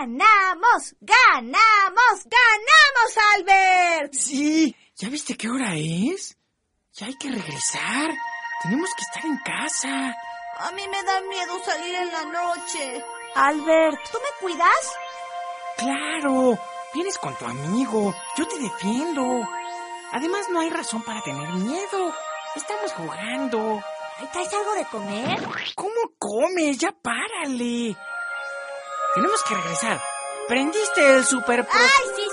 ¡Ganamos! ¡Ganamos! ¡Ganamos, Albert! Sí, ¿ya viste qué hora es? Ya hay que regresar. Tenemos que estar en casa. A mí me da miedo salir en la noche. Albert, ¿tú me cuidas? Claro, vienes con tu amigo. Yo te defiendo. Además, no hay razón para tener miedo. Estamos jugando. ¿Traes algo de comer? ¿Cómo comes? Ya párale. Tenemos que regresar. ¿Prendiste el super... ¡Ay, sí!